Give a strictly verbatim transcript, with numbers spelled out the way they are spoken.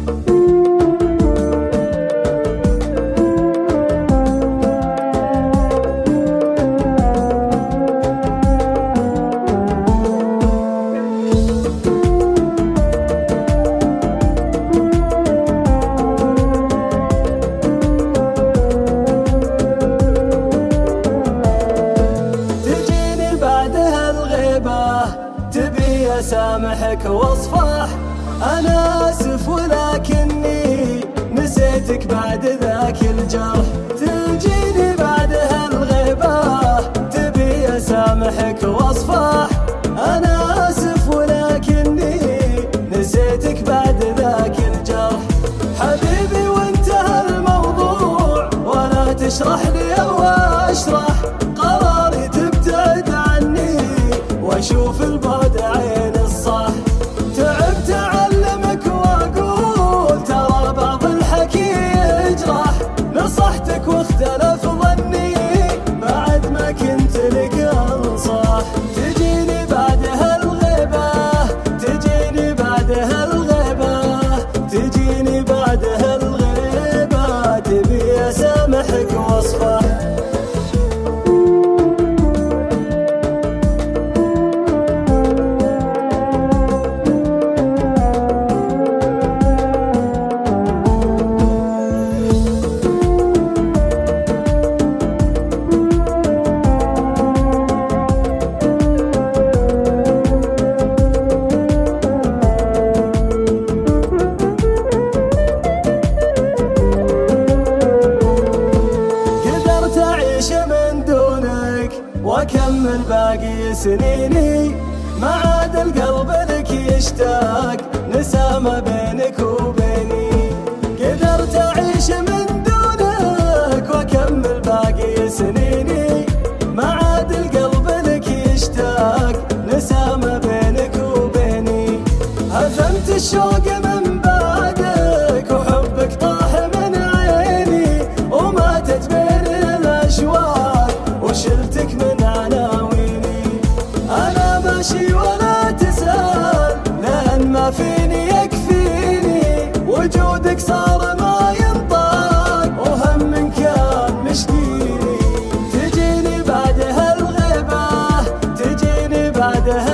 تبي أسامحك واصفح، أنا آسف ولكني نسيتك بعد ذاك الجرح. تجيني بعد هالغيبة تبي أسامحك واصفح، أنا آسف ولكني نسيتك بعد ذاك الجرح. حبيبي وانتهى الموضوع ولا تشرح لي أو أشرح، قراري تبتعد عني واشوف البعد عين الصح. تعبت اعلمك واقول ترى بعض الحكي يجرح، نصحتك واختلف ظني بعد ما كنت لك انصح. تجيني بعد هالغيبة تجيني بعد هالغيبة تجيني بعد هالغيبة تبي اسامحك واصفح. واكمل باقي سنيني ما عاد القلب لك يشتاق، نسامة بينك وبيني. قدرت اعيش من دونك واكمل باقي سنيني ما عاد القلب لك يشتاق، نسامة بينك وبيني. هزمت الشوق من بعدك وحبك طاح من عيني، وماتت بين الاشواق وشلتك من عناويني. أنا ماشي ولا تسأل لأن ما فيني يكفيني، وجودك صار ما ينطق وهم كان مشكيني. تجيني بعد هالغيبة تجيني بعد